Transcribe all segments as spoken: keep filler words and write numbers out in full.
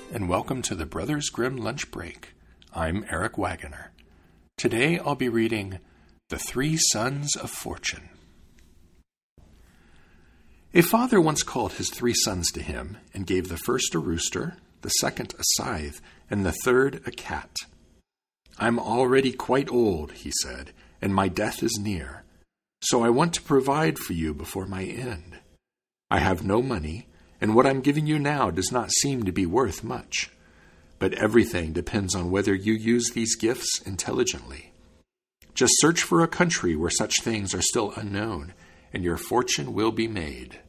and welcome to the Brothers Grimm Lunch Break. I'm Eric Wagoner. Today I'll be reading The Three Sons of Fortune. A father once called his three sons to him and gave the first a rooster, the second a scythe, and the third a cat. "I'm already quite old," he said, "and my death is near. So I want to provide for you before my end. I have no money, and what I'm giving you now does not seem to be worth much. But everything depends on whether you use these gifts intelligently. Just search for a country where such things are still unknown, and your fortune will be made."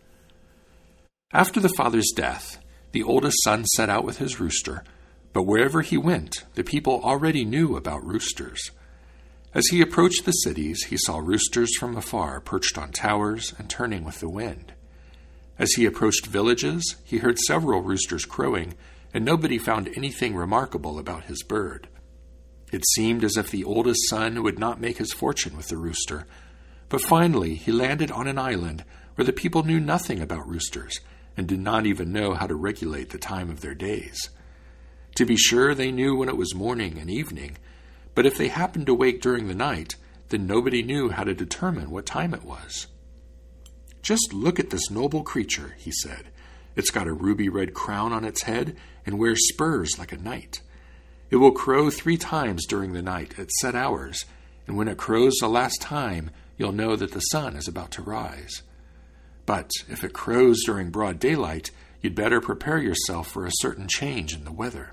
After the father's death, the oldest son set out with his rooster, but wherever he went, the people already knew about roosters. As he approached the cities, he saw roosters from afar perched on towers and turning with the wind. As he approached villages, he heard several roosters crowing, and nobody found anything remarkable about his bird. It seemed as if the oldest son would not make his fortune with the rooster, but finally he landed on an island where the people knew nothing about roosters and did not even know how to regulate the time of their days. To be sure, they knew when it was morning and evening, but if they happened to wake during the night, then nobody knew how to determine what time it was. "Just look at this noble creature," he said. "It's got a ruby-red crown on its head and wears spurs like a knight. It will crow three times during the night at set hours, and when it crows the last time, you'll know that the sun is about to rise. But if it crows during broad daylight, you'd better prepare yourself for a certain change in the weather."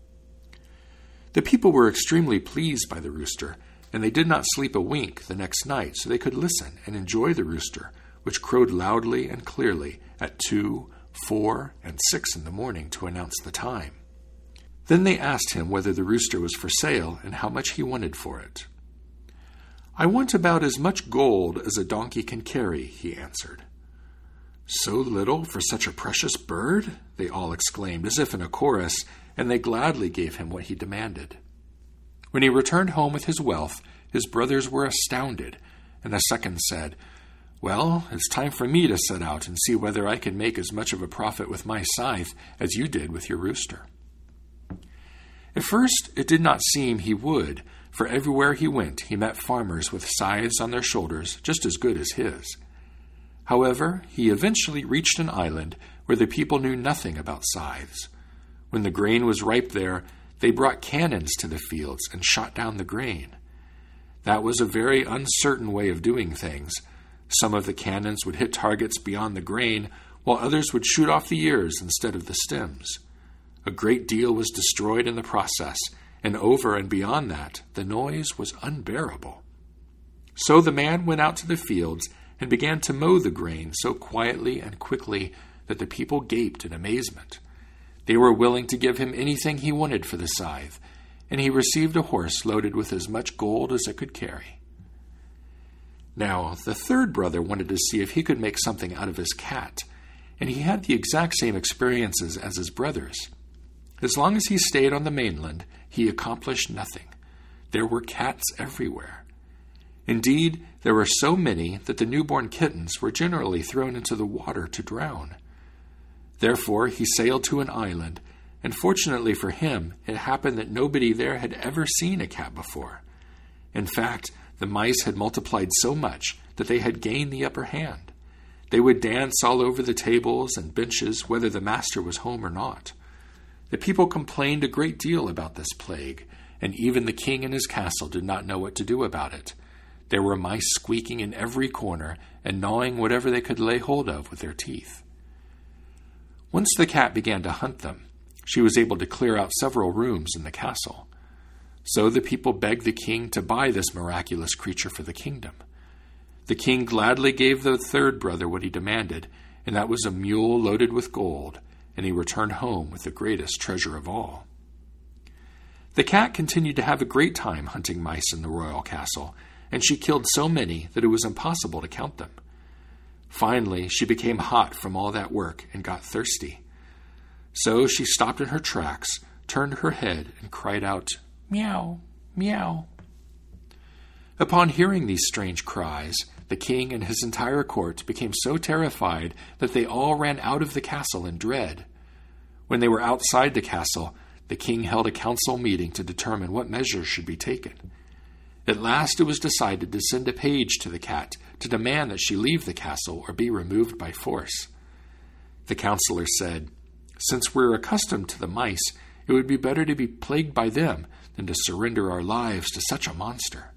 The people were extremely pleased by the rooster, and they did not sleep a wink the next night so they could listen and enjoy the rooster, which crowed loudly and clearly at two, four, and six in the morning to announce the time. Then they asked him whether the rooster was for sale and how much he wanted for it. "I want about as much gold as a donkey can carry," he answered. "So little for such a precious bird?" they all exclaimed, as if in a chorus, and they gladly gave him what he demanded. When he returned home with his wealth, his brothers were astounded, and the second said, "Well, it's time for me to set out and see whether I can make as much of a profit with my scythe as you did with your rooster." At first it did not seem he would, for everywhere he went he met farmers with scythes on their shoulders just as good as his. However, he eventually reached an island where the people knew nothing about scythes. When the grain was ripe there, they brought cannons to the fields and shot down the grain. That was a very uncertain way of doing things. Some of the cannons would hit targets beyond the grain, while others would shoot off the ears instead of the stems. A great deal was destroyed in the process, and over and beyond that, the noise was unbearable. So the man went out to the fields and began to mow the grain so quietly and quickly that the people gaped in amazement. They were willing to give him anything he wanted for the scythe, and he received a horse loaded with as much gold as it could carry. Now, the third brother wanted to see if he could make something out of his cat, and he had the exact same experiences as his brothers. As long as he stayed on the mainland, he accomplished nothing. There were cats everywhere. Indeed, there were so many that the newborn kittens were generally thrown into the water to drown. Therefore, he sailed to an island, and fortunately for him, it happened that nobody there had ever seen a cat before. In fact, the mice had multiplied so much that they had gained the upper hand. They would dance all over the tables and benches whether the master was home or not. The people complained a great deal about this plague, and even the king in his castle did not know what to do about it. There were mice squeaking in every corner and gnawing whatever they could lay hold of with their teeth. Once the cat began to hunt them, she was able to clear out several rooms in the castle. So the people begged the king to buy this miraculous creature for the kingdom. The king gladly gave the third brother what he demanded, and that was a mule loaded with gold, and he returned home with the greatest treasure of all. The cat continued to have a great time hunting mice in the royal castle, and she killed so many that it was impossible to count them. Finally, she became hot from all that work and got thirsty. So she stopped in her tracks, turned her head, and cried out, "Meow, meow." Upon hearing these strange cries, the king and his entire court became so terrified that they all ran out of the castle in dread. When they were outside the castle, the king held a council meeting to determine what measures should be taken. At last it was decided to send a page to the cat to demand that she leave the castle or be removed by force. The counselor said, "Since we're accustomed to the mice, it would be better to be plagued by them than to surrender our lives to such a monster."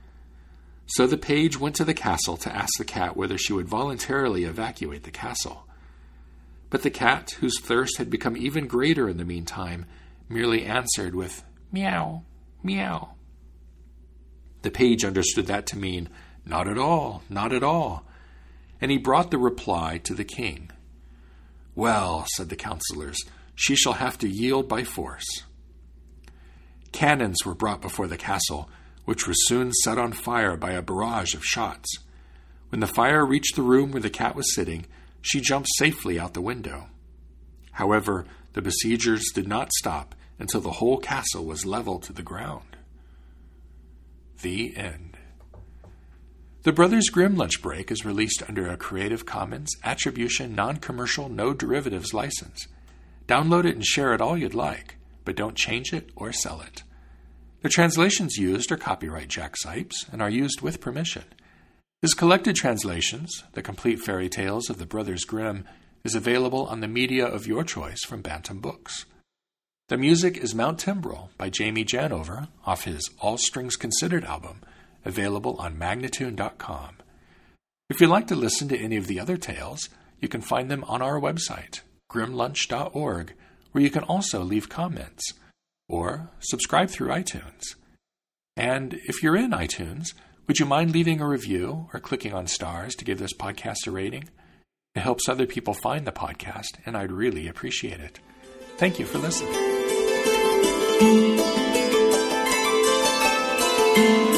So the page went to the castle to ask the cat whether she would voluntarily evacuate the castle. But the cat, whose thirst had become even greater in the meantime, merely answered with meow, meow. The page understood that to mean, "Not at all, not at all," and he brought the reply to the king. "Well," said the counselors, "she shall have to yield by force." Cannons were brought before the castle, which was soon set on fire by a barrage of shots. When the fire reached the room where the cat was sitting, she jumped safely out the window. However, the besiegers did not stop until the whole castle was leveled to the ground. The end. The Brothers Grimm Lunch Break is released under a Creative Commons Attribution Non-Commercial No Derivatives license. Download it and share it all you'd like, but don't change it or sell it. The translations used are copyright Jack Sipes and are used with permission. His collected translations, The Complete Fairy Tales of the Brothers Grimm, is available on the media of your choice from Bantam Books. The music is Mount Timbrel by Jamie Janover off his All Strings Considered album, available on Magnatune dot com. If you'd like to listen to any of the other tales, you can find them on our website, grim lunch dot org, where you can also leave comments, or subscribe through iTunes. And if you're in iTunes, would you mind leaving a review or clicking on stars to give this podcast a rating? It helps other people find the podcast, and I'd really appreciate it. Thank you for listening.